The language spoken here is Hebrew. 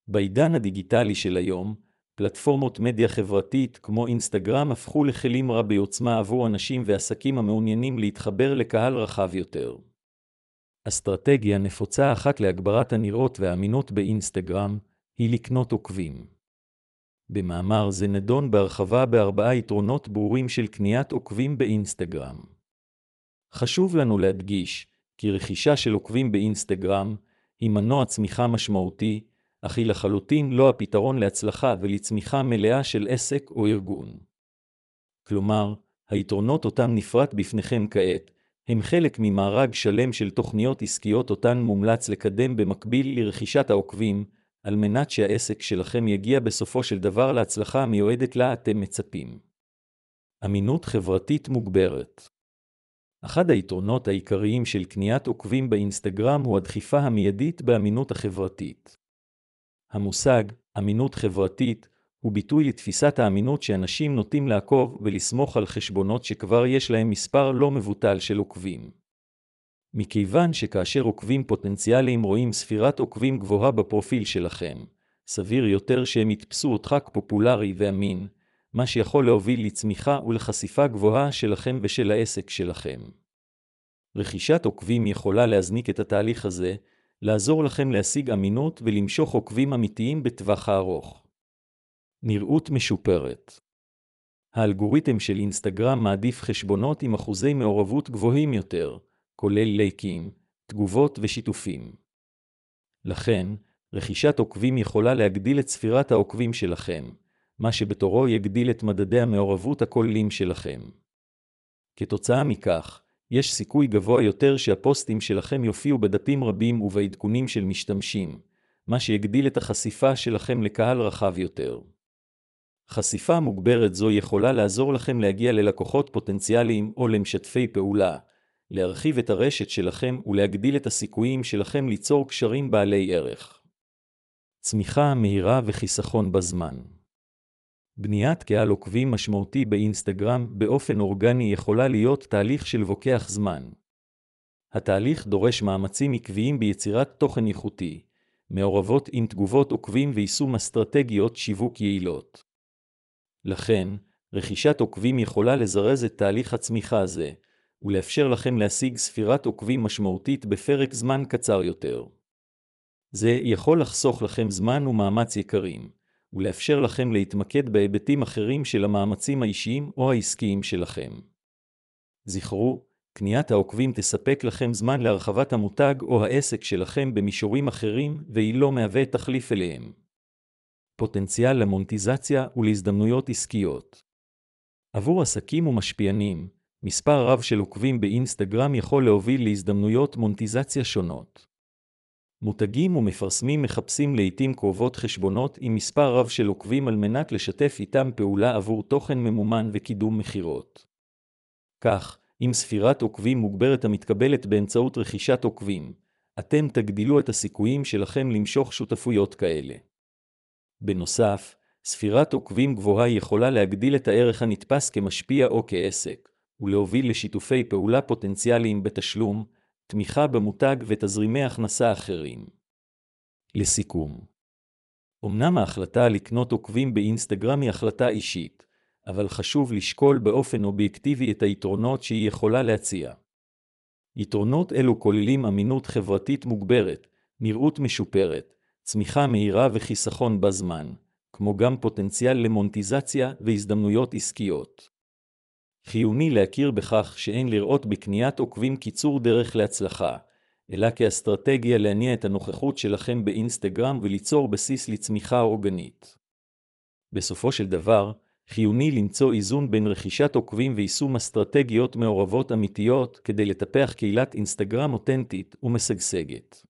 בעידן הדיגיטלי של היום, פלטפורמות מדיה חברתית כמו אינסטגרם הפכו לכלים רבי עוצמה עבור אנשים ועסקים המעוניינים להתחבר לקהל רחב יותר. אסטרטגיה נפוצה אחת להגברת הנראות והאמינות באינסטגרם היא לקנות עוקבים. במאמר זה נדון בהרחבה ב4 יתרונות ברורים של קניית עוקבים באינסטגרם. חשוב לנו להדגיש כי רכישה של עוקבים באינסטגרם היא מנוע צמיחה משמעותי, אך היא לחלוטין לא הפתרון להצלחה ולצמיחה מלאה של עסק או ארגון. כלומר, היתרונות אותם נפרט בפניכם כעת, הם חלק ממארג שלם של תוכניות עסקיות אותן מומלץ לקדם במקביל לרכישת העוקבים, על מנת שהעסק שלכם יגיע בסופו של דבר להצלחה המיועדת לה אתם מצפים. אמינות חברתית מוגברת. אחד היתרונות העיקריים של קניית עוקבים באינסטגרם הוא הדחיפה המיידית באמינות החברתית. המושג אמינות חברתית הוא ביטוי לתפיסת האמינות שאנשים נוטים לעקוב ולסמוך על חשבונות שכבר יש להם מספר לא מבוטל של עוקבים. מכיוון שכאשר עוקבים פוטנציאליים רואים ספירת עוקבים גבוהה בפרופיל שלכם, סביר יותר שהם יתפסו אותך כפופולרי ואמין, מה שיכול להוביל לצמיחה ולחשיפה גבוהה שלכם ושל העסק שלכם. רכישת עוקבים יכולה להזניק את התהליך הזה, לעזור לכם להשיג אמינות ולמשוך עוקבים אמיתיים בטווח הארוך. נראות משופרת. האלגוריתם של אינסטגרם מעדיף חשבונות עם אחוזי מעורבות גבוהים יותר, כולל לייקים, תגובות ושיתופים. לכן, רכישת עוקבים יכולה להגדיל את ספירת העוקבים שלכם, מה שבתורו יגדיל את מדדי המעורבות הכוללים שלכם. כתוצאה מכך, יש סיכוי גבוה יותר שהפוסטים שלכם יופיעו בדפים רבים ובעדכונים של משתמשים, מה שיגדיל את החשיפה שלכם לקהל רחב יותר. חשיפה מוגברת זו יכולה לעזור לכם להגיע ללקוחות פוטנציאליים או למשתפי פעולה, להרחיב את הרשת שלכם ולהגדיל את הסיכויים שלכם ליצור קשרים בעלי ערך. צמיחה מהירה וחיסכון בזמן. בניית קהל עוקבים משמעותי באינסטגרם באופן אורגני יכולה להיות תהליך של לוקח זמן. התהליך דורש מאמצים עקביים ביצירת תוכן איכותי, מעורבות עם תגובות עוקבים ויישום אסטרטגיות שיווק יעילות. לכן, רכישת עוקבים יכולה לזרז את תהליך הצמיחה הזה, ולאפשר לכם להשיג ספירת עוקבים משמעותית בפרק זמן קצר יותר. זה יכול לחסוך לכם זמן ומאמץ יקרים, ולאפשר לכם להתמקד בהיבטים אחרים של המאמצים האישיים או העסקיים שלכם. זכרו, קניית העוקבים תספק לכם זמן להרחבת המותג או העסק שלכם במישורים אחרים, והיא לא מהווה תחליף אליהם. פוטנציאל למונטיזציה ולהזדמנויות עסקיות. עבור עסקים ומשפיענים, מספר רב של עוקבים באינסטגרם יכול להוביל להזדמנויות מונטיזציה שונות. מותגים ומפרסמים מחפשים לעתים קרובות חשבונות עם מספר רב של עוקבים על מנת לשתף איתם פעולה עבור תוכן ממומן וקידום מחירות. כך, עם ספירת עוקבים מוגברת המתקבלת באמצעות רכישת עוקבים, אתם תגדילו את הסיכויים שלכם למשוך שותפויות כאלה. בנוסף, ספירת עוקבים גבוהה יכולה להגדיל את הערך הנתפס כמשפיע או כעסק, ולהוביל לשיתופי פעולה פוטנציאליים בתשלום, תמיכה במותג ותזרימי הכנסה אחרים. לסיכום, אמנם ההחלטה לקנות עוקבים באינסטגרם היא החלטה אישית, אבל חשוב לשקול באופן אובייקטיבי את היתרונות שהיא יכולה להציע. יתרונות אלו כוללים אמינות חברתית מוגברת, נראות משופרת, צמיחה מהירה וחיסכון בזמן, כמו גם פוטנציאל למונטיזציה והזדמנויות עסקיות. חיוני להכיר בכך שאין לראות בקניית עוקבים קיצור דרך להצלחה, אלא כאסטרטגיה להניע את הנוכחות שלכם באינסטגרם וליצור בסיס לצמיחה אורגנית. בסופו של דבר, חיוני למצוא איזון בין רכישת עוקבים ויישום אסטרטגיות מעורבות אמיתיות כדי לטפח קהילת אינסטגרם אותנטית ומשגשגת.